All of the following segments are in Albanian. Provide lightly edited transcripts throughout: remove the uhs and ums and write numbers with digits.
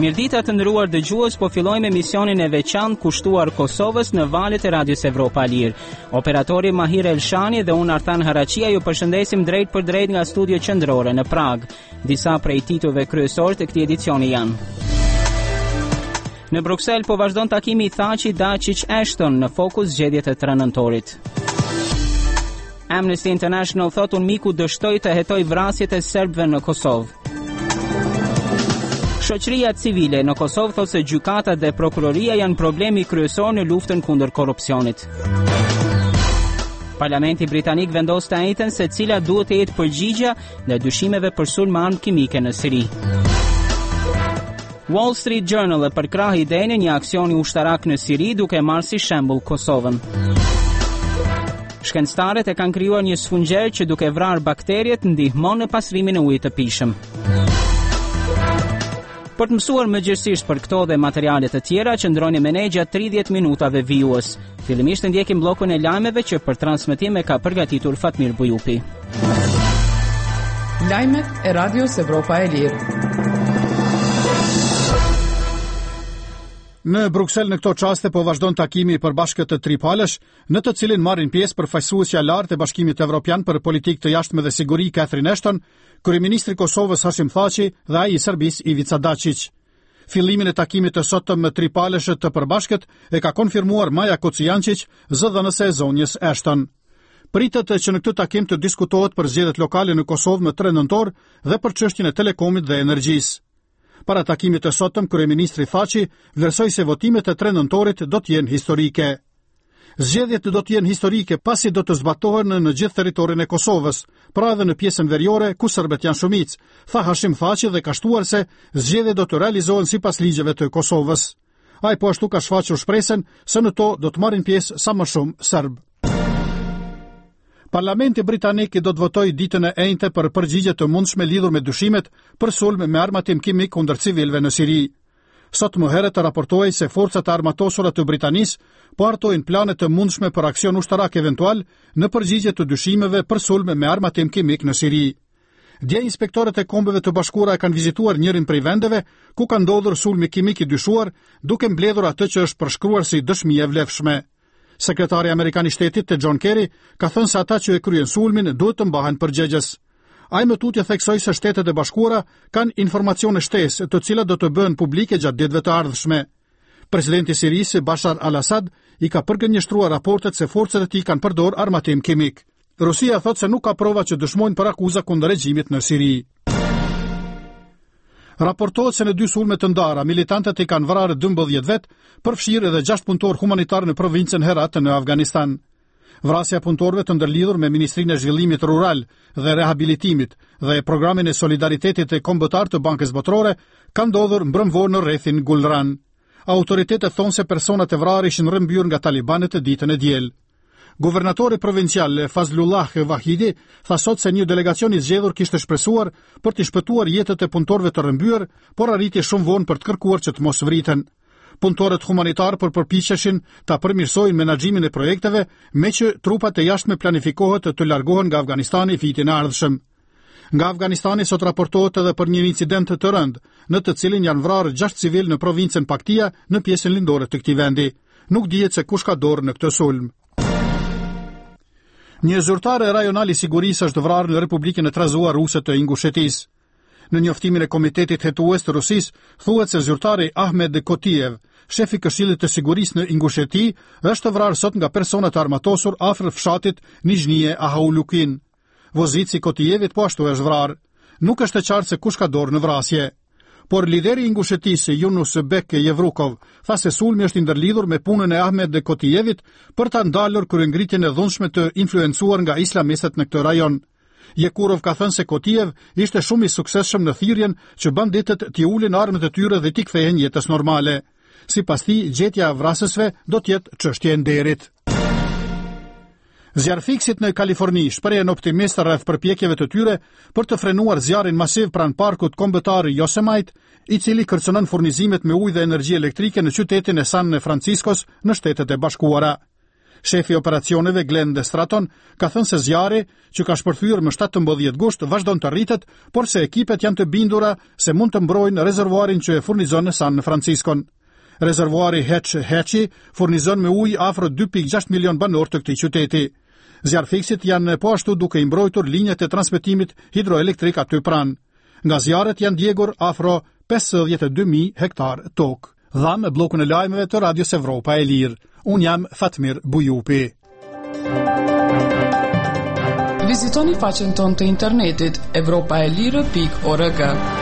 Mirëdita të nderuar dëgjues, po fillojmë emisionin e veçantë kushtuar Kosovës në valët e Radios Evropa Lir. Operatori Mahir Elshani dhe unë Artan Haraqia ju përshëndesim drejt për drejt nga studio qendrore në Prag. Disa prej titujve kryesor të këtij edicioni janë: në Bruksel po vazhdon takimi i Thaçi Dačić Ashton në fokus zgjedhjet e 3 nëntorit. Amnesty International thot un miku dështoi të hetoj vrasjet e serbëve në Kosovë. Shoqëria civile në Kosovë thot se gjykata dhe prokuroria janë problemi kryesor në luftën kundër korrupsionit. Parlamenti britanik vendos të njëjtën se cila duhet të jetë përgjigjja ndaj dyshimeve për sulm me armë kimike në Siri. Wall Street Journal e përkrah idenë një aksioni ushtarak në Siri duke marrë si shembull Kosovën. Shkencëtarët e kanë krijuar një sfungjer që duke vrarë bakteriet ndihmon në pastrimin e ujit të pijshëm. Për të mësuar më gjithësisht për këto dhe materiale të tjera, qëndroni me ne gjatë 30 minutave vijues. Fillimisht ndjekim bllokun e lajmeve që për transmetim e ka përgatitur Fatmir Bujupi. Lajmet e Radios Evropa e Lirë. Në Bruksel në këto çaste po vazhdon takimi i përbashkët të tripalësh, në të cilin marrin pjesë përfaqësuesja e lartë e Bashkimit Evropian për politikë të jashtme dhe siguri Catherine Ashton, kryeministri i Kosovës Hashim Thaçi dhe ai i Serbisë Ivica Dačić. Fillimin e takimit të sotëm me tripalësh të përbashkët e ka konfirmuar Maja Kocijančić, zëdhënëse e zonjës Ashton. Pritet që në këtë takim të diskutohet për zgjedhjet lokale në Kosovë më 3 nëntor dhe për çështjen e telekomit dhe energjisë. Para takimit të sotëm, kryeministri Thaçi vlerësoi se votimet e 3 nëntorit do të jenë historike. Zgjedhjet do të jenë historike pasi do të zbatohen në gjithë territorin e Kosovës, pra edhe në pjesën veriore ku serbët janë shumicë, tha Hashim Thaçi dhe ka shtuar se zgjedhjet do të realizohen sipas ligjeve të Kosovës. Ai po ashtu ka shfaqur shpresën se në to do të marrin pjesë sa më shumë serb. Parlamenti britanik do të votojë ditën e enjte për përgjigje të mundshme lidhur me dyshimet për sulm me armatim kimik kundër civilëve në Siri. Sot më herët raportohej se forcat armatosura të Britanisë po hartojnë plane të mundshme për aksion ushtarak eventual në përgjigje të dyshimeve për sulm me armatim kimik në Siri. Dje inspektorët e Kombeve të Bashkuara kanë vizituar njërin prej vendeve ku ka ndodhur sulmi kimik i dyshuar, duke mbledhur atë që është përshkruar si dëshmi e vlefshme. Sekretari Amerikan i Shtetit te John Kerry ka thënë se ata që e kryen sulmin duhet të mbahen përgjegjës. Ai më tutje theksoi se Shtetet e Bashkuara kanë informacione shtesë, të cilat do të bëhen publike gjatë ditëve të ardhshme. Presidenti i Sirisë Bashar al-Assad i ka përgënjeshtruar raportet se forcat e tij kanë përdorur armatim kimik. Rusia thotë se nuk ka prova që dëshmojnë për akuza kundër regjimit në Siri. Raportohet se në 2 sulme të ndara, militantët i kanë vrarë 12 vet, përfshirë edhe 6 punëtor humanitar në provincën Herat në Afganistan. Vrasja punëtorëve të ndërlidhur me Ministrinë e Zhvillimit Rural dhe Rehabilitimit dhe Programin e Solidaritetit të Kombëtar të Bankës Botërore ka ndodhur mbrëmvor në rrethin Gulran. Autoritetet thonë se personat e vrarë ishin rrëmbyer nga talibanët ditën e diel. Guvernatori provincial Fazlullah Vahidi tha sot se një delegacion i zgjedhur kishte shpresuar për të shpëtuar jetët e punëtorëve të rrëmbyer, por arriti shumë vonë për të kërkuar që të mos vriten. Punëtorët humanitar përpiqeshin ta përmirësojnë menaxhimin e projekteve, me që trupat e jashtme planifikohet të largohen nga Afganistani vitin e ardhshëm. Nga Afganistani sot raportohet edhe për një incident të rënd, në të cilin janë vrarë 6 civil në provincën Paktia në pjesën lindore të këtij vendi. Nuk dihet se kush ka dorë në këtë sulm. Një zyrtar rajonal i sigurisë është vrarë në Republikën e Trazuar Ruse të Ingushetisë. Në njoftimin e Komitetit Hetues të Rusisë, thuhet se zyrtari Ahmed Kotiev, shefi Këshillit të Sigurisë në Ingusheti, është vrarë sot nga persona të armatosur afër fshatit Nizhnie Ahaulukin. Vozici Kotievit po ashtu është vrarë. Nuk është e qartë se kush ka dorë në vrasje. Por lideri i Ingushetisë Yunus Bek Yevrukov tha se sulmi është ndërlidhur me punën e Ahmed Kotijevit për ta ndalur kryengritjen e dhunshme të influencuar nga islamistët në këtë rajon. Yekurov ka thënë se Kotijev ishte shumë i suksesshëm në thirrjen që banditët t'i ulin armët e tyre dhe t'i kthehen jetës normale. Sipas tij, gjetja e vrasësve do të jetë çështje e nderit. Zjarfiksit në Kaliforni shprehen optimist rreth përpjekjeve të tyre për të frenuar zjarrin masiv pranë parkut kombëtar Yosemite, i cili kërcënon furnizimet me ujë dhe energji elektrike në qytetin e San Franciscos në Shtetet e Bashkuara. Shefi i operacioneve Glenn Straton ka thënë se zjarri, që ka shpërthyer më 17 gusht, vazhdon të rritet, por se ekipet janë të bindura se mund të mbrojnë rezervuarin që e furnizon në San Francisco. Rezervuari Hatchy furnizon me ujë afro 2.6 milion banor të këtij qyteti. Zjarrfiksit janë po ashtu duke i mbrojtur linjat e transmetimit hidroelektrik aty pranë. Nga zjarret janë djegur afro 52.000 hektar tokë. Dham bllokun e lajmeve të Radios Evropa e Lirë. Unë jam Fatmir Bujupi. Vizitoni faqen tonë të internetit evropaelire.org.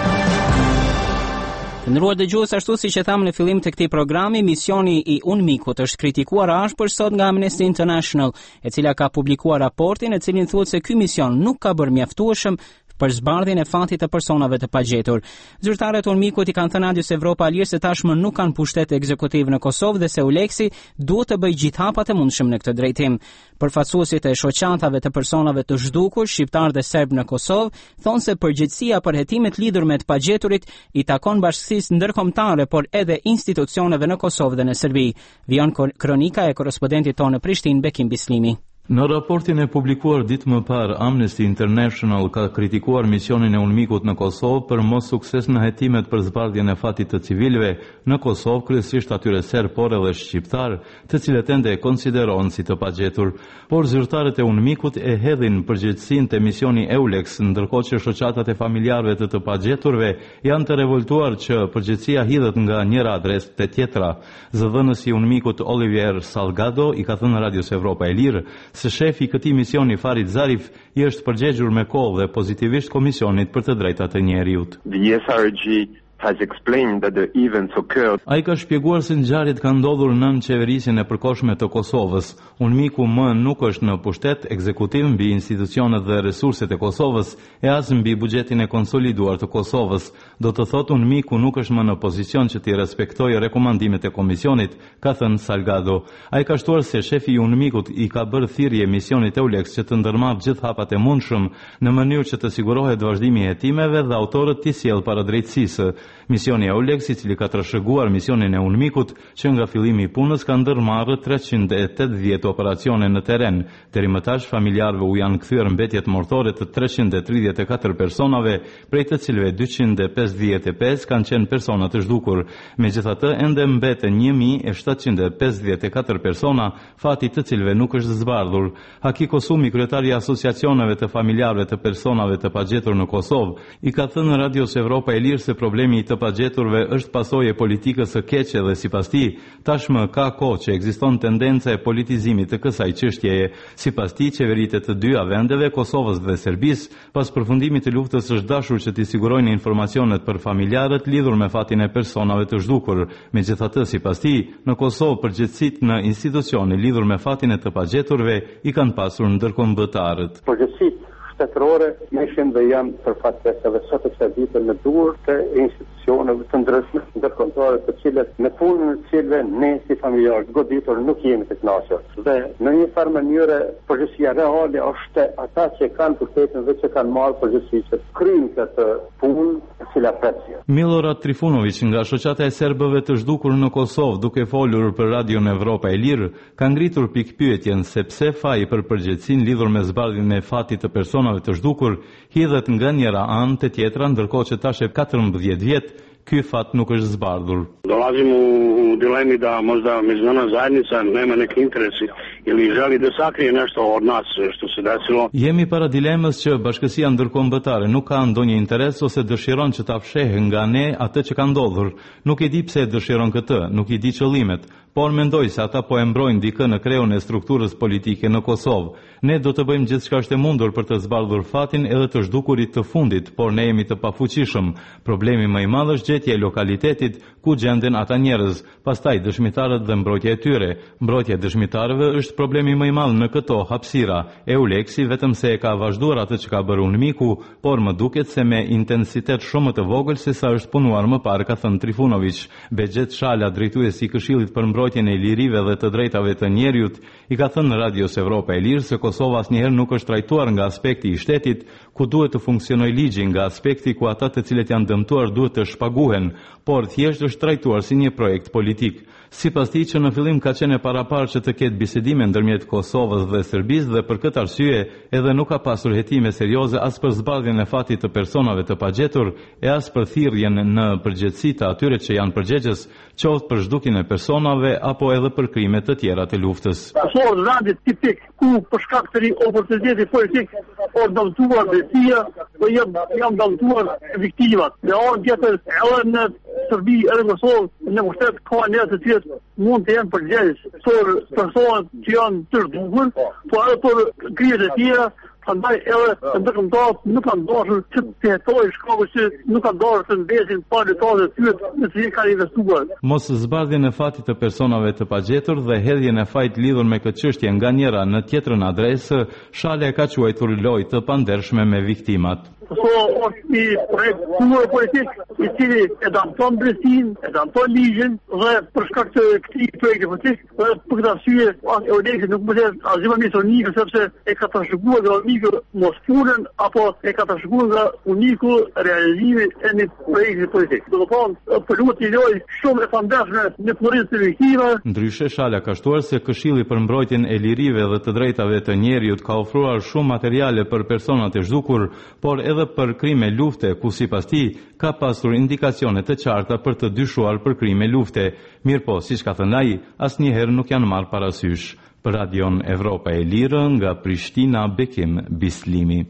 Të nderuar dëgjues, ashtu siç e thamë në fillim të këtij programi, misioni i UNMIK-ut është kritikuar ashpër sot nga Amnesty International, e cila ka publikuar raportin e cilin thuhet se ky mision nuk ka bërë mjaftueshëm për zbardhjen e fatit të personave të pagjetur. Zyrtarët e UNMIK-ut i kanë thënë Radios Evropa e Lirë se tashmë nuk kanë pushtet ekzekutiv në Kosovë dhe se Euleksi duhet të bëjë gjithë hapat e mundshëm në këtë drejtim. Përfaqësuesit e shoqatave të personave të zhdukur, shqiptar dhe serb në Kosovë, thonë se përgjegjësia për hetimet lidhur me të pagjeturit i takon bashkësisë ndërkombëtare, por edhe institucioneve në Kosovë dhe në Serbi. Vion kronika e korrespondentit tonë në Prishtinë, Bekim Bislimi. Në raportin e publikuar ditë më parë, Amnesty International ka kritikuar misionin e UNMIK-ut në Kosovë për mos sukses në hetimet për zbardhjen e fatit të civilëve në Kosovë, kryesisht atyre serb, por edhe shqiptar, të cilët ende e konsiderohen si të pagjetur. Por zyrtarët e UNMIK-ut e hedhin përgjegjësinë te misioni EULEX, ndërkohë që shoqatat e familjarëve të pagjeturve janë të revoltuar që përgjegjësia hidhet nga njëra adresë te tjetra. Zëdhënësi i UNMIK-ut Olivier Salgado i ka thënë Radios Evropa e Lirë se shefi i këtij misioni Farid Zarif i është përgjigjur me kohë dhe pozitivisht Komisionit për të Drejtat e Njerëzit. The SRG has explained that the events occurred. Ai ka shpjeguar se ngjarjet kanë ndodhur nën qeverisjen e përkohshme të Kosovës. UNMIK-u më nuk është në pushtet ekzekutiv mbi institucionet dhe resurset e Kosovës e as mbi buxhetin e konsoliduar të Kosovës. Do të thotë UNMIK-u nuk është më në pozicion që t'i respektojë rekomandimet e Komisionit, ka thënë Salgado. Ai ka shtuar se shefi i UNMIK-ut i ka bërë thirrje misionit EULEX që të ndërmarrë gjithë hapat e mundshëm në mënyrë që të sigurohet vazhdimi i hetimeve dhe autorët t'i sjellë para drejtësisë. Misioni EULEX, i cili ka trashëguar misionin e UNMIK-ut, që nga fillimi i punës ka ndërmarrë 380 operacione në terren. Deri më tash familjarëve u janë kthyer mbetjet mortore të 334 personave, prej të cilëve 255 kanë qenë persona të zhdukur. Megjithatë, ende mbeten 1754 persona, fati të cilëve nuk është zbardhur. Haki Kosumi, kryetari i asociacioneve të familjarëve të personave të pagjetur në Kosovë, i ka thënë Radios Evropa e Lirë se problemi i të pagjeturve është pasojë e politikës së keqe dhe sipas tij, tashmë ka kohë që ekziston tendenca e politizimit të kësaj çështjeje. Sipas tij, qeveritë të dyja vendeve, Kosovës dhe Serbisë, pas përfundimit të luftës është dashur që t'i sigurojnë informacionet për familjarët lidhur me fatin e personave të zhdukur. Megjithatë, sipas tij, në Kosovë përgjegjësitë në institucione lidhur me fatin e të pagjeturve i kanë pasur ndërkombëtarët. Shtetërore ishin dhe janë përfaqësuesve sot të serviteve në dorë të institucioneve të ndryshme ndërkombëtare, të cilët në punën e cilëve ne si familjarë goditur nuk jemi të kënaqur. Dhe në një farë mënyrë përgjegjësia reale është ata që kanë pushtetin dhe që kanë marrë përgjegjësi që kryejnë këtë punë e cila precio. Milorad Trifunović nga shoqata e serbëve të zhdukur në Kosovë, duke folur për Radion Evropa e Lirë, ka ngritur pikpyetjen se pse faji për përgjegjësinë lidhur me zbardhjen e fatit të personave të zhdukur hidhet nga njëra anë te tjetra, ndërkohë që tash e 14 vjet ky fat nuk është zbardhur. Dolazimo u dilemi da možda međunarodna zajednica nema neki interesi ili želi da sakrije nešto od nas što se desilo. Jemi para dilemës që bashkësia ndërkombëtare nuk ka ndonjë interes ose dëshiron që ta fshehë nga ne atë që ka ndodhur. Nuk e di pse dëshiron këtë, nuk i di qëllimet, por mendoj se ata po e mbrojnë dikë në kreun e strukturës politike në Kosovë. Ne do të bëjmë gjithçka është e mundur për të zbardhur fatin edhe të zhdukurit të fundit, por ne jemi të pafuqishëm. Problemi më i madh është gjetja e lokalitetit ku gjenden ata njerëz, pastaj dëshmitarët dhe mbrojtja e tyre. Mbrojtja e dëshmitarëve është problemi më i madh në këto hapësira. EULEX-i vetëm se e ka vazhduar atë që ka bërë UNMIK-u, por më duket se me intensitet shumë të vogël se sa është punuar më parë, ka thënë Trifunović. Bexhet Shala, drejtuesi i Këshillit për mbrojtjen e lirive dhe të drejtave të njerëzit, i ka thënë Radios Evropa e Lirë se Kosova asnjëherë nuk është trajtuar nga aspekti i shtetit, ku duhet të funksionojë ligji, nga aspekti ku ata të cilët janë dëmtuar duhet të shpaguhen, por thjesht është trajtuar si një projekt politik. Sipas tij, që në fillim ka qenë e paraparë që të ketë bisedime ndërmjet Kosovës dhe Serbisë dhe për këtë arsye edhe nuk ka pasur hetime serioze as për zbardhjen e fatit të personave të pagjetur e as për thirrjen në përgjegjësi të atyre që janë përgjegjës, qoftë për zhdukjen e personave apo edhe për krime të tjera të luftës. Kosovë randi tipik ku për shkak të oportuniteti politik o dëmtuar besia, po jam dëmtuar viktimat. Dhe on tjetër edhe në Serbi edhe Kosovë në kushtet ka njerëz të cilët mund të jenë përgjegjës për personat që janë të zhdukur, po edhe për krime të tjera. Prandaj edhe ndërkombëtarët nuk kanë dashur që të jetojnë shkakun që nuk kanë dashur të mbesin parë të tyre në të kanë investuar. Mos zbardhjen e fatit të personave të pagjetur dhe hedhjen e fajit lidhur me këtë çështje nga njëra në tjetrën adresë, Shale ka quajtur lojë të pandershme me viktimat. Është një projekt politik i cili e dëmton drejtsinë, e dëmton ligjin dhe për shkak të këtij projekti politik, për këtë arsye, Euleksi nuk mund të jetë asgjë më mirë unikë sepse e ka trashëguar nga uniku mos punën apo e ka trashëguar nga uniku realizimi e një projekti politik. Do të thonë, për lutë lojë shumë e pandershme në punën e viktimave. Ndryshe, Shala ka shtuar se Këshilli për mbrojtjen e lirive dhe të drejtave të njerëzit ka ofruar shumë materiale për personat e zhdukur, por edhe për krime lufte, ku sipas tij ka pasur indikacione të qarta për të dyshuar për krime lufte. Mirpo, siç ka thënë ai, asnjëherë nuk janë marrë parasysh. Për Radion Evropa e Lirë, nga Prishtina, Bekim Bislimi.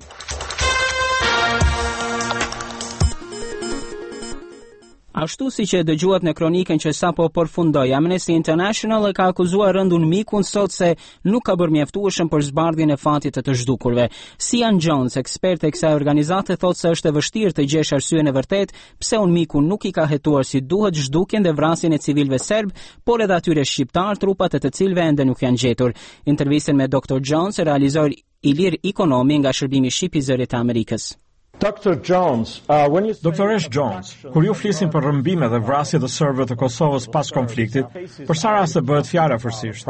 Ashtu si që dëgjuat në kronikën që sapo përfundoi, Amnesty International e ka akuzuar rëndun mikun sot se nuk ka bërë mjaftueshëm për zbardhjen e fatit të zhdukurve. Sian Jones, ekspert e kësaj organizate, thotë se është e vështirë të gjesh arsyeën e vërtet pse miku nuk i ka hetuar si duhet zhdukjen dhe vrasjen e civilëve serb, por edhe atyre shqiptar, trupat e të cilëve ende nuk janë gjetur. Intervistën me Dr. Jones e realizoi Ilir Ikonomi nga Shërbimi Shqip i Zërit të Amerikës. Doktoresh Jones, kur ju flisin për rrëmbime dhe vrasje të serbëve të Kosovës pas konfliktit, për sa raste bëhet fjala afërsisht?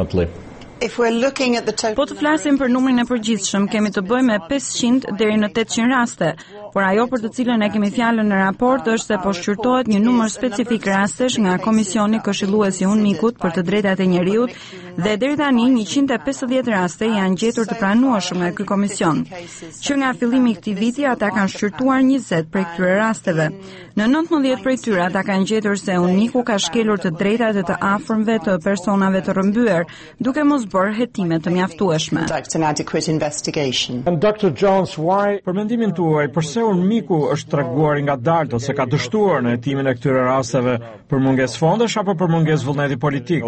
Po të flasim për numrin e përgjithshëm, kemi të bëjmë me 500 deri në 800 raste, por ajo për të cilën e kemi fjalën në raport është se po shqyrtohet një numër specifik rastesh nga Komisioni Këshilluesi i UNMIK-ut për të drejtat e njeriut dhe deri tani 150 raste janë gjetur të pranueshëm nga ky komision. Që nga fillimi i këtij viti ata kanë shqyrtuar 20 prej këtyre rasteve. Në 19 prej tyre ata kanë gjetur se UNMIK-u ka shkelur të drejtat e të afërmve të personave të rrëmbyer, duke mos bërë hetime të mjaftueshme. Për mendimin tuaj, pse UNMIK-u është treguar nga dalë ose ka dështuar në hetimin e këtyre rasteve për mungesë fondesh apo për mungesë vullneti politik?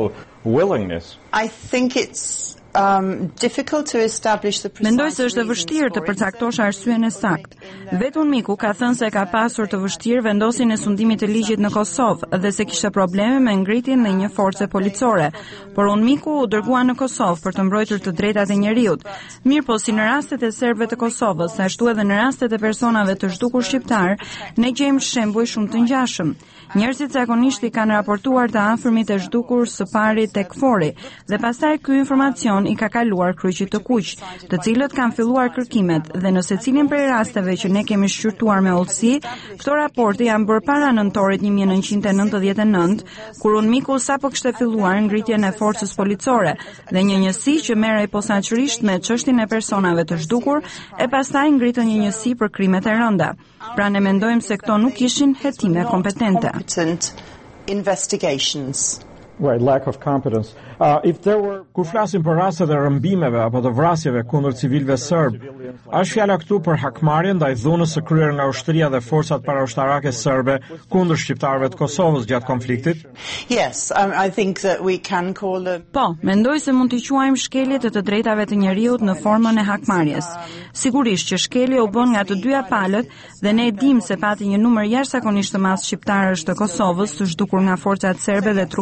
Mendoj se është e vështirë të përcaktosh arsyeën e saktë. Vetë UNMIK-u ka thënë se ka pasur të vështirë vendosjen e sundimit të ligjit në Kosovë dhe se kishte probleme me ngritjen e një force policore, por UNMIK-u u dërgua në Kosovë për të mbrojtur të drejtat e njeriut. Mirëpo, si në rastet e serbëve të Kosovës, ashtu edhe në rastet e personave të zhdukur shqiptar, ne gjejmë shembuj shumë të ngjashëm. Njerëzit zakonisht i kanë raportuar të afërmit e zhdukur së pari tek fori dhe pastaj ky informacion i ka kaluar kryqit të kuq, të cilët kanë filluar kërkimet dhe në secilin prej rasteve që ne kemi shqyrtuar me hollësi, këto raporte janë bërë para nëntorit 1999, kur UNMIK-u sapo kishte filluar ngritjen e forcës policore dhe një njësi që merrej posaçërisht me çështjen e personave të zhdukur e pastaj ngritën një njësi për krimet e rënda. Pra ne mendojmë se këto nuk ishin hetime kompetente. Kur flasim për rastet e rrëmbimeve apo të vrasjeve kundër civilëve serb, është fjala këtu për hakmarrje ndaj dhunës së kryer nga ushtria dhe forcat paraushtarake serbe kundër shqiptarëve të Kosovës gjatë konfliktit? Po, mendoj se mund t'i quajmë shkelje të drejtave të njeriut në formën e hakmarrjes. Sigurisht që shkelja u bën nga të dyja palët dhe ne e dimë se pati një numër jashtëzakonisht të madh shqiptarësh të Kosovës të zhdukur nga forcat serbe dhe trupat e tyre.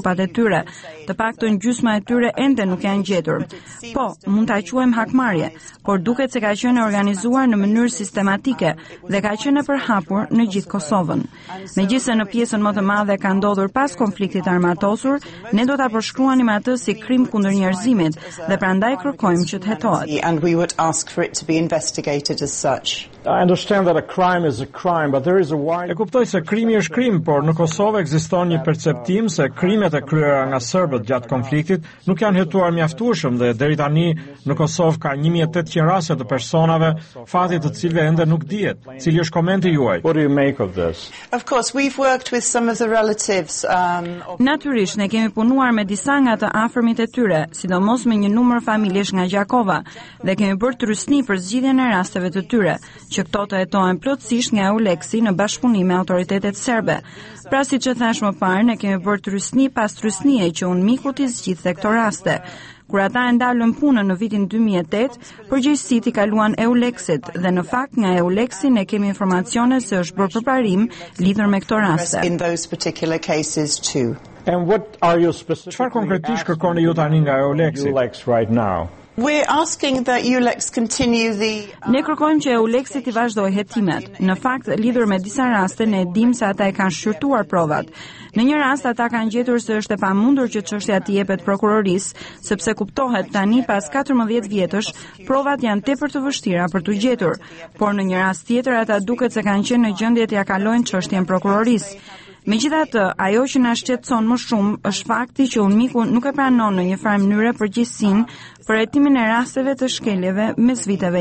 tyre, të paktën gjysma e tyre ende nuk janë gjetur. Po, mund ta quajmë hakmarrje, por duket se ka qenë organizuar në mënyrë sistematike dhe ka qenë e përhapur në gjithë Kosovën. Megjithëse në pjesën më të madhe ka ndodhur pas konfliktit armatosur, ne do ta përshkruanim atë si krim kundër njerëzimit dhe prandaj kërkojmë që të hetohet. And we would ask for it to be investigated as such. I understand that a crime is a crime, but there is a wide... E kuptoj se krimi është krim, por në Kosovë ekziston një perceptim se krimet e kryera nga serbët gjatë konfliktit nuk janë hetuar mjaftueshëm dhe deri tani në Kosovë ka 1800 raste të personave fati të cilëve ende nuk dihet. Cili është komenti juaj? What do you make of this? Of course, we've worked with some of the relatives. Natyrisht ne kemi punuar me disa nga të afërmit e tyre, sidomos me një numër familjesh nga Gjakova, dhe kemi bërë trysni për zgjidhjen e rasteve të tyre, që këto të hetohen plotësisht nga EULEX-i në bashkëpunim me autoritetet serbe. Pra siç e thash më parë, ne kemi bërë trysni pas trysnie që UNMIK-u i zgjidhte këto raste. Kur ata e ndalën punën në vitin 2008, përgjegjësitë i kaluan EULEX-it dhe në fakt nga EULEX-i ne kemi informacione se është bërë përparim lidhur me këto raste. In those particular cases too. And what are you specific? Çfarë konkretisht kërkoni ju tani nga EULEX-i? Right now. We're asking that EULEX continue the... Ne kërkojmë që EULEX-i të vazhdoj hetimet. Në fakt, lidhur me disa raste, ne dim se ata e kanë shqyrtuar provat. Në një rast, ata kanë gjetur se është e pamundur që çështja të jepet prokurorisë, sepse kuptohet tani pas 14 vjetësh, provat janë tepër të vështira për t'u gjetur. Por në një rast tjetër, ata duket se kanë qenë në gjendje t'ia kalojnë çështjen prokurorisë. Megjithatë, ajo që na shqetëson më shumë është fakti që UNMIK-u nuk e pranon në një farë mënyrë përgjegjësinë për hetimin e rasteve të shkeljeve mes viteve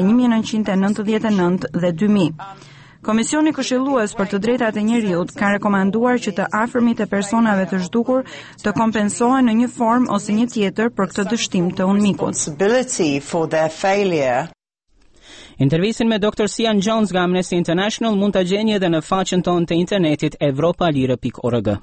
1999 dhe 2000. Komisioni Këshillues për të drejtat e njeriut ka rekomanduar që të afërmit e personave të zhdukur të kompensohen në një formë ose një tjetër për këtë dështim të UNMIK-ut. Intervistën me Dr. Sian Jones nga Amnesty International mund ta gjeni edhe në faqen tonë të internetit evropalire.org.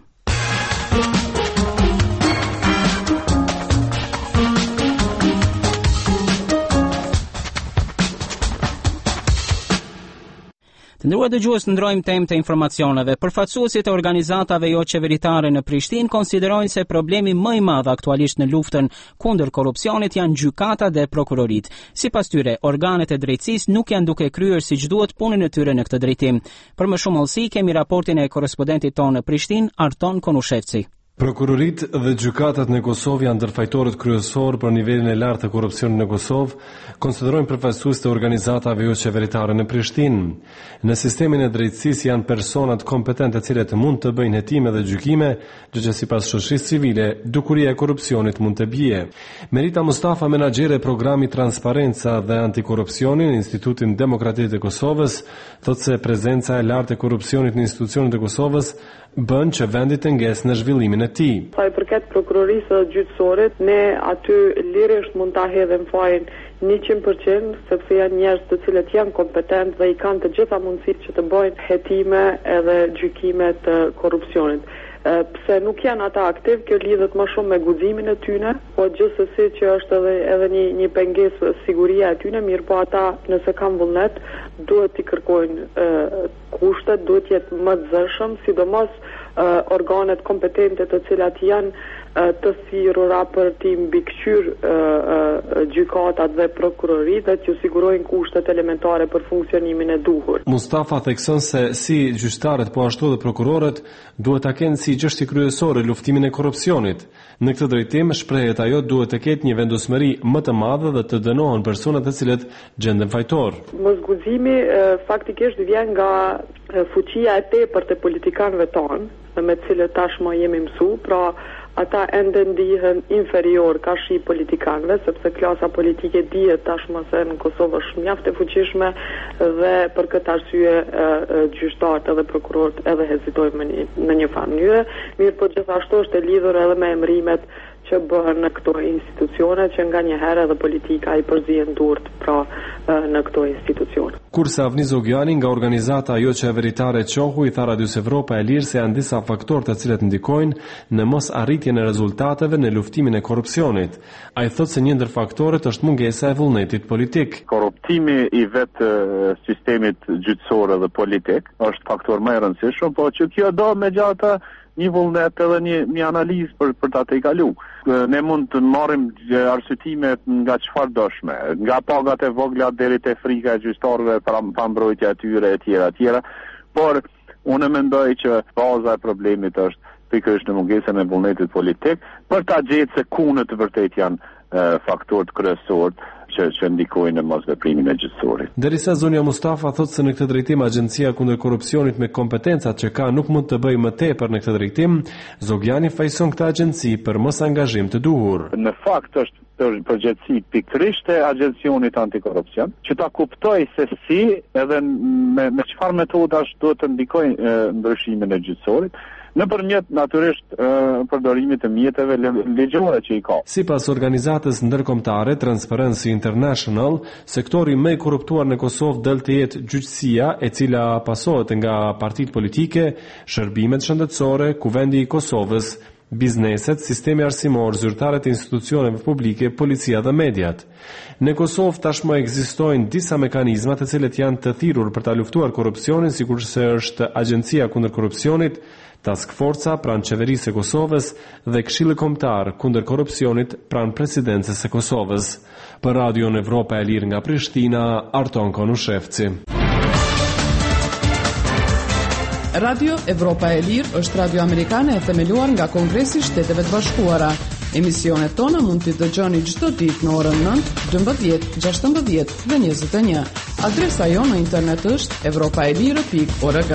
Të nderuar dëgjues, ndrojmë temë të informacioneve. Përfaqësuesit e organizatave jo qeveritare në Prishtinë konsiderojnë se problemi më i madh aktualisht në luftën kundër korrupsionit janë gjykata dhe prokurorit. Sipas tyre, organet e drejtësisë nuk janë duke kryer siç duhet punën e tyre në këtë drejtim. Për më shumë hollësi kemi raportin e korrespondentit tonë në Prishtinë, Arton Konushevci. Prokurorit dhe gjykatat në Kosovë janë ndër fajtorët kryesorë për nivelin e lartë të korrupsionit në Kosovë, konsiderojnë përfaqësues të organizatave jo qeveritare në Prishtinë. Në sistemin e drejtësisë janë personat kompetente të cilët mund të bëjnë hetime dhe gjykime, gjë që sipas shoqërisë civile, dukuria e korrupsionit mund të bie. Merita Mustafa, menaxhere e programit Transparenca dhe Antikorrupsioni në Institutin Demokratik të Kosovës, thotë se prezenca e lartë e korrupsionit në institucionet e Kosovës bën që vendi të ngesë në zhvillimin e tij. Sa i përket prokurorisë dhe gjyqësorit, ne aty lirisht mund ta hedhim fajin 100%, sepse janë njerëz të cilët janë kompetent dhe i kanë të gjitha mundësitë që të bëjnë hetime edhe gjykime të korrupsionit. Pse nuk janë ata aktiv, kjo lidhet më shumë me guximin e tyne, po gjithsesi që është edhe një pengesë siguria e tyne, mirë po ata nëse kanë vullnet, duhet t'i kërkojnë kushtet, duhet jetë më të zëshëm, sidomos organet kompetente të cilat janë të thirrura për t'i mbikëqyr gjykatat dhe prokurorit dhe t'ju sigurojnë kushtet elementare për funksionimin e duhur. Mustafa thekson se si gjyqtarët po ashtu dhe prokurorët duhet ta kenë si gjështje kryesore luftimin e korrupsionit. Në këtë drejtim shprehet ajo duhet të ketë një vendosmëri më të madhe dhe të dënohen personat të cilët gjenden fajtor. Mosguximi faktikisht vjen nga fuqia e tepërt e politikanëve tonë, me të cilët tashmë jemi mësuar, pra ata ende ndihen inferior ka shi politikanëve, sepse klasa politike dihet tashmë se në Kosovë është mjaft e fuqishme dhe për këtë arsye gjyqtarët edhe prokurorët edhe hezitojnë në një farë mënyrë, mirë po gjithashtu është e lidhur edhe me emërimet që bëhen në këto institucione, që nga një herë edhe politika i përzihen durt pra në këto institucione. Kurse Avniz Ogjani nga organizata jo qeveritare Qohu i tha Radios Evropa e Lirë se janë disa faktorë të cilët ndikojnë në mos arritjen e rezultateve në luftimin e korrupsionit. Ai thotë se një ndër faktorët është mungesa e vullnetit politik. Korruptimi i vetë sistemit gjyqësor dhe politik është faktor më i rëndësishëm, po që kjo do megjithatë një vullnet edhe një analizë për ta tejkalu. Ne mund të marrim arsyetime nga çfarë doshme, nga pagat e vogla deri te frika e gjyqtarëve pa mbrojtje e tyre etj. Por unë mendoj që baza e problemit është pikërisht në mungesën e vullnetit politik për ta gjetur se ku në të vërtetë janë faktorët kryesorë që ndikojnë në mosveprimin e gjyqësorit. Derisa Zonja Mustafa thotë se në këtë drejtim Agjencia kundër korrupsionit me kompetencat që ka nuk mund të bëjë më tepër në këtë drejtim, Zogjani fajson këtë agjenci për mos angazhim të duhur. Në fakt është përgjegjësi pikërisht e Agjencionit Antikorrupsion, që ta kuptoj se si edhe me çfarë metodash duhet të ndikojnë ndryshimin e gjyqësorit, nëpërmjet natyrisht përdorimit të mjeteve ligjore që i ka. Sipas organizatës ndërkombëtare Transparency International, sektori më i korruptuar në Kosovë del të jetë gjyqësia, e cila pasohet nga partitë politike, shërbimet shëndetësore, kuvendi i Kosovës, bizneset, sistemi arsimor, zyrtarët e institucioneve publike, policia dhe mediat. Në Kosovë tashmë ekzistojnë disa mekanizma të cilët janë të thirrur për ta luftuar korrupsionin, sikurse është Agjencia kundër korrupsionit, Task Forca pranë qeverisë së Kosovës dhe Këshilli Kombëtar kundër korrupsionit pranë presidencës së Kosovës. Për Radion Evropa e Lirë nga Prishtina, Arton Konushevci. Radio Evropa e Lirë është radio amerikane e themeluar nga Kongresi i Shteteve të Bashkuara. Emisionet tona mund t'i dëgjoni çdo ditë në orën 9, 12, 16 dhe 21. Adresa jonë në internet është europaelire.org.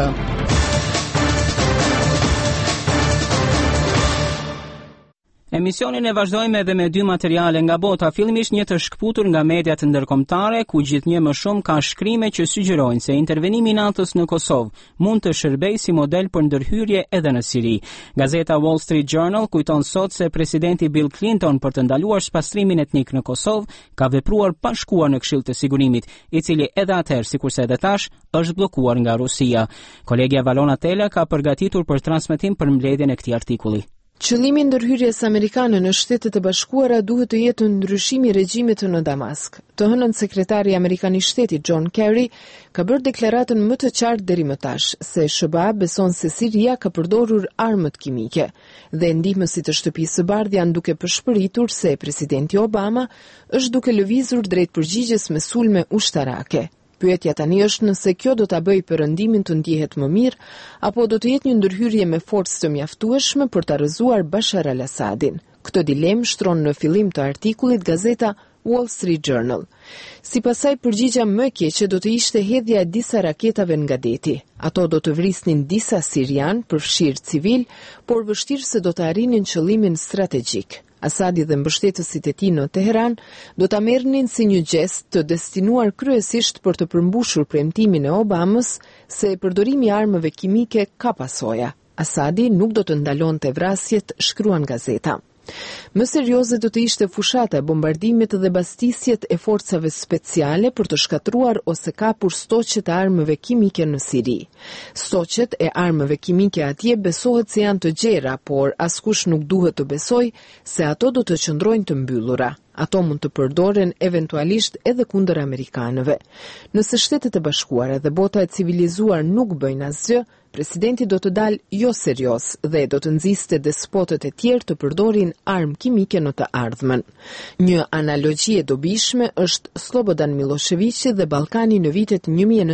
Emisionin e vazhdojmë edhe me dy materiale nga bota, fillimisht një të shkputur nga mediat ndërkombëtare, ku gjithnjë më shumë ka shkrime që sugjerojnë se intervenimi i NATO-s në Kosovë mund të shërbejë si model për ndërhyrje edhe në Siri. Gazeta Wall Street Journal kujton sot se presidenti Bill Clinton për të ndaluar spastrimin etnik në Kosovë ka vepruar pa shkuar në Këshill të Sigurimit, i cili edhe atëherë, sikurse edhe tash, është bllokuar nga Rusia. Kolegja Valona Tela ka përgatitur për transmetim për mbledhjen e këtij artikulli. Qëllimi i ndërhyrjes amerikane në Shtetet e Bashkuara duhet të jetë ndryshimi i regjimit në Damask. Të hënën sekretari amerikan i shtetit John Kerry ka bërë deklaratën më të qartë deri më tash se SBA beson se Siria ka përdorur armët kimike dhe ndihmësit të Shtëpisë së Bardhë janë duke përshpëritur se presidenti Obama është duke lëvizur drejt përgjigjes me sulme ushtarake. Pyetja tani është nëse kjo do ta bëjë perëndimin të ndihet më mirë apo do të jetë një ndërhyrje me forcë të mjaftueshme për ta rrëzuar Bashar al-Assadin. Këtë dilemë shtron në fillim të artikullit gazeta Wall Street Journal. Sipas saj, përgjigjja më e keqe do të ishte hedhja e disa raketave nga deti. Ato do të vrisnin disa sirian, përfshirë civil, por vështirë se do të arrinin qëllimin strategjik. Asadi dhe mbështetësit e tij në Teheran do ta merrnin si një gest të destinuar kryesisht për të përmbushur premtimin e Obamës se përdorimi i armëve kimike ka pasoja. Asadi nuk do të ndalonte vrasjet, shkruan gazeta. Më serioze do të ishte fushata e bombardimit dhe bastisjet e forcave speciale për të shkatruar ose kapur stoqet e armëve kimike në Siri. Stoqet e armëve kimike atje besohet se janë të gjera, por askush nuk duhet të besoj se ato do të qëndrojnë të mbyllura. Ato mund të përdoren eventualisht edhe kundër amerikanëve. Nëse Shtetet e Bashkuara dhe bota e civilizuar nuk bëjnë asgjë, presidenti do të dalë jo serioz dhe do të nxiste despotët e tjerë të përdorin armë kimike në të ardhmen. Një analogji e dobishme është Slobodan Miloševići dhe Ballkani në vitet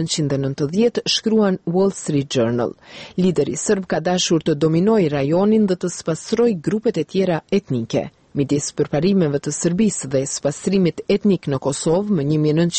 1990, shkruan Wall Street Journal. Lideri serb ka dashur të dominojë rajonin dhe të spastrojë grupet e tjera etnike. Midis përparimeve të Serbisë dhe spastrimit etnik në Kosovë më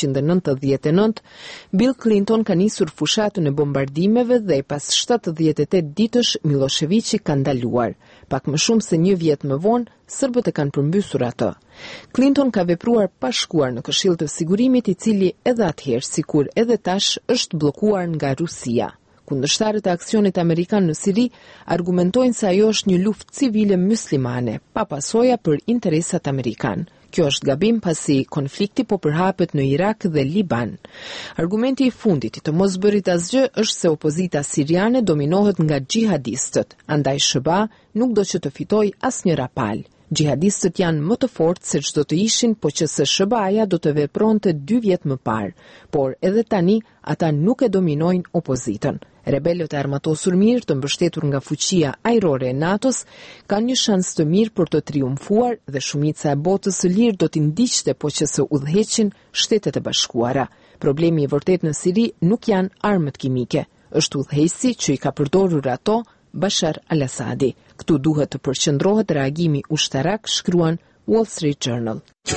1999, Bill Clinton ka nisur fushatën e bombardimeve dhe pas 78 ditësh Miloševići ka ndaluar. Pak më shumë se një vjet më vonë, serbët e kanë përmbysur atë. Clinton ka vepruar pa shkuar në Këshill të Sigurimit, i cili edhe atëherë, sikur edhe tash, është bllokuar nga Rusia. Kundërshtarët e aksionit amerikan në Siri argumentojnë se ajo është një luftë civile muslimane, pa pasoja për interesat amerikan. Kjo është gabim pasi konflikti po përhapet në Irak dhe Liban. Argumenti i fundit i të mos bërit asgjë është se opozita siriane dominohet nga xhihadistët, andaj SBA nuk do që të fitoj asnjë rapal. Xhihadistët janë më të fortë se çdo të ishin, po që SBA-ja do të vepronte 2 vjet më parë, por edhe tani ata nuk e dominojnë opozitën. Rebelët e armatosur mirë të mbështetur nga fuqia ajrore e NATO-s kanë një shans të mirë për të triumfuar dhe shumica e botës së lirë do t'i ndiqte po që së udhëheqin Shtetet e Bashkuara. Problemi i vërtet në Siri nuk janë armët kimike, është udhëheqësi që i ka përdorur ato Bashar al-Assadi. Këtu duhet të përqendrohet reagimi ushtarak, shkruan Wall Street Journal.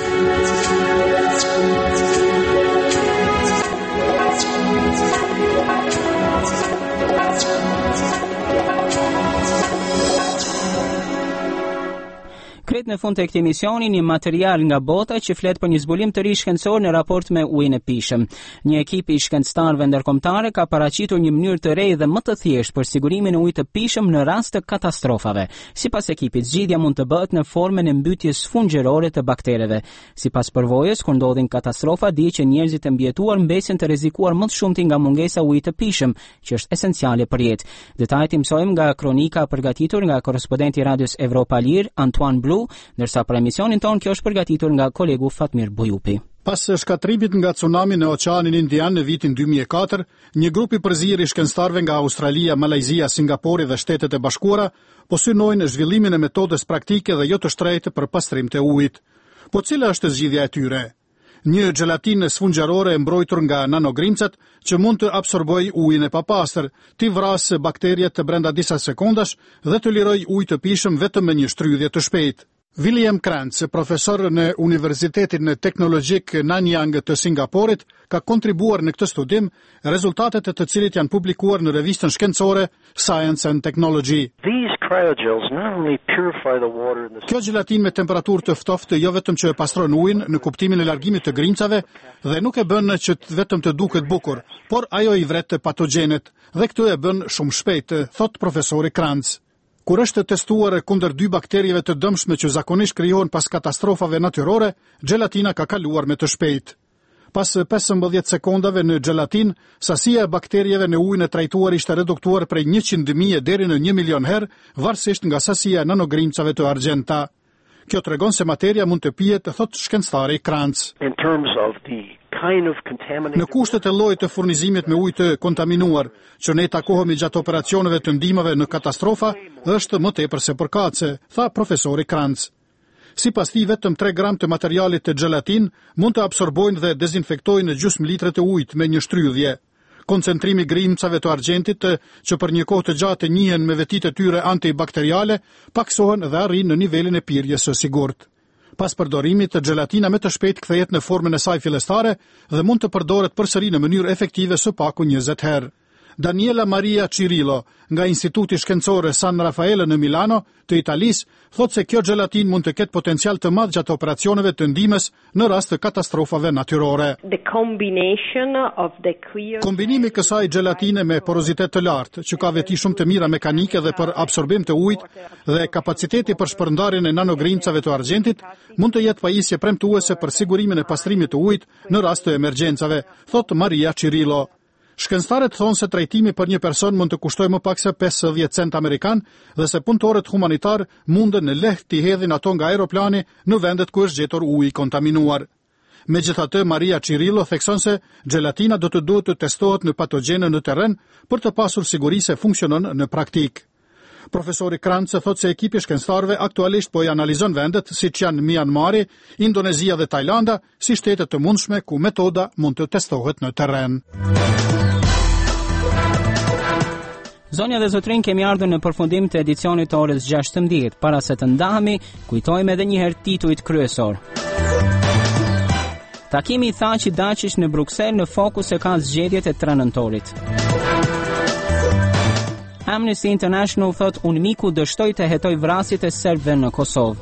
Kret në fund të këtij emisioni një material nga bota që flet për një zbulim të ri shkencor në raport me ujin e pishëm. Një ekip i shkencëtarëve ndërkombëtarë ka paraqitur një mënyrë të re dhe më të thjeshtë për sigurimin e ujit të pishëm në rast të katastrofave. Sipas ekipit, zgjidhja mund të bëhet në formën e mbytyjes fungjerore të baktereve. Sipas përvojës, kur ndodhin katastrofa, dihet që njerëzit e mbijetuar mbesin të rrezikuar më shumti nga mungesa e ujit të pishëm, që është esenciale për jetë. Detajet i mësojmë nga kronika përgatitur nga korrespondenti i Radios Evropa Lir, Antoine Blu, ndërsa për emisionin ton kjo është përgatitur nga kolegu Fatmir Bujupi. Pas shkatrimit nga tsunami në Oqeanin Indian në vitin 2004, një grup i përzierë i shkencëtarëve nga Australia, Malajzia, Singapori dhe Shtetet e Bashkuara po synojnë zhvillimin e metodës praktike dhe jo të shtrenjtë për pastrim të ujit. Po cila është zgjidhja e tyre? Një gjelatinë sfungjarore e mbrojtur nga nanogrimcat që mund të absorbojë ujin e papastër, t'i vrasë bakteriet brenda disa sekondash dhe të lirojë ujë të pishëm vetëm me një shtrydhje të shpejtë. William Krantz, profesor në Universitetin Teknologjik Nanyang të Singaporit, ka kontribuar në këtë studim, rezultatet e të cilit janë publikuar në revistën shkencore Science and Technology. Kjo gelatin me temperaturë të ftoftë jo vetëm që e pastron ujin në kuptimin e largimit të grimcave dhe nuk e bën që vetëm të duket bukur, por ajo i vret patogjenet dhe këtë e bën shumë shpejt, thot profesori Krantz. Kur është testuar kundër 2 bakterieve të dëmshme që zakonisht krijohen pas katastrofave natyrore, gelatina ka kaluar me të shpejt. Pas 15 sekondave në gelatin, sasia e bakterieve në ujin e trajtuar ishte reduktuar prej 100.000 deri në 1 milion herë, varësisht nga sasia e nanogrimcave të argjenta. Kjo tregon se materia mund të pihet, thot shkencëtari Krantz. Në kushtet e llojit të furnizimit me ujë të kontaminuar, që ne takohemi gjatë operacioneve të ndihmave në katastrofa, është më tepër se përkatëse, tha profesori Krantz. Sipas tij, vetëm 3 gram të materialit të gelatin mund të absorbojnë dhe dezinfektojnë gjysmë litre të ujit me një shtrydhje. Koncentrimi grimcave të argjentit, që për një kohë të gjatë njihen me vetitë e tyre antibakteriale, paksohen dhe arrin në nivelin e pirjes së sigurt. Pas përdorimit, gelatina me të shpejt kthehet në formën e saj fillestare dhe mund të përdoret përsëri në mënyrë efektive së paku 20 herë. Daniela Maria Cirillo, nga Instituti Shkencor San Raffaele në Milano, të Italisë, thotë se kjo gelatin mund të ketë potencial të madh gjatë operacioneve të ndihmës në rast të katastrofave natyrore. Kombinimi i kësaj gelatine me porozitet të lartë, që ka veti shumë të mira mekanike dhe për absorbim të ujit dhe kapaciteti për shpërndarjen e nanogrimcave të argjentit, mund të jetë pajisje premtuese për sigurimin e pastrimit të ujit në rast të emergjencave, thotë Maria Cirillo. Shkencëtarët thonë se trajtimi për një person mund të kushtojë më pak se 50 cent amerikan dhe se punëtorët humanitar mundën në lehtë t'i hedhin ato nga aeroplani në vendet ku është gjetur uji kontaminuar. Megjithatë, Maria Cirillo thekson se gelatina do të duhet të testohet në patogjene në terren për të pasur siguri se funksionon në praktik. Profesori Krantz thotë se ekipi shkencëtarëve aktualisht po i analizon vendet siç janë Myanmari, Indonezia dhe Tajlanda si shtete të mundshme ku metoda mund të testohet në terren. Zonja dhe zotrin, kemi ardhur në përfundim të edicionit të orës 16. Para se të ndahemi, kujtojmë edhe një herë titujt kryesor. Takimi i Thaçi Daqish në Bruksel në fokus e ka zgjedhjet e 3 nëntorit. Amnesty International thot UNMIK-u dështoi të hetoj vrasjet e serbëve në Kosovë.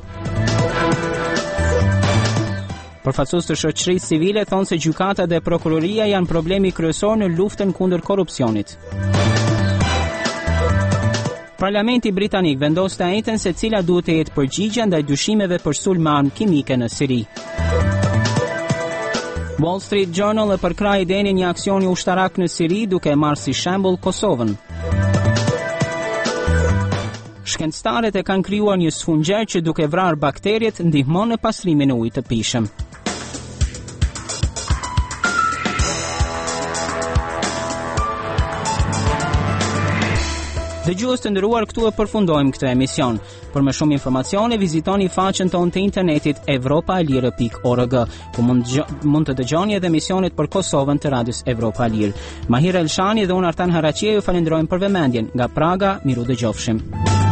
Përfaqësues të shoqërisë civile thonë se gjykata dhe prokuroria janë problemi kryesor në luftën kundër korrupsionit. Parlamenti britanik vendos të njëjtën se cila duhet të jetë përgjigjja ndaj dyshimeve për sulm me armë kimike në Siri. Wall Street Journal e përkrah idenë një aksioni ushtarak në Siri duke marrë si shembull Kosovën. Shkencëtarët e kanë krijuar një sfungjer që duke vrarë bakteriet ndihmon në pastrimin e ujit të pishëm. Dëgjues të nderuar, këtu e përfundojmë këtë emision. Për më shumë informacione vizitoni faqen tonë të internetit evropaalire.org, ku mund të dëgjoni edhe emisionet për Kosovën të Radios Evropa e Lirë. Mahir Elshani dhe unë Artan Haraqia ju falenderojmë për vëmendjen. Nga Praga, miru dëgjofshim.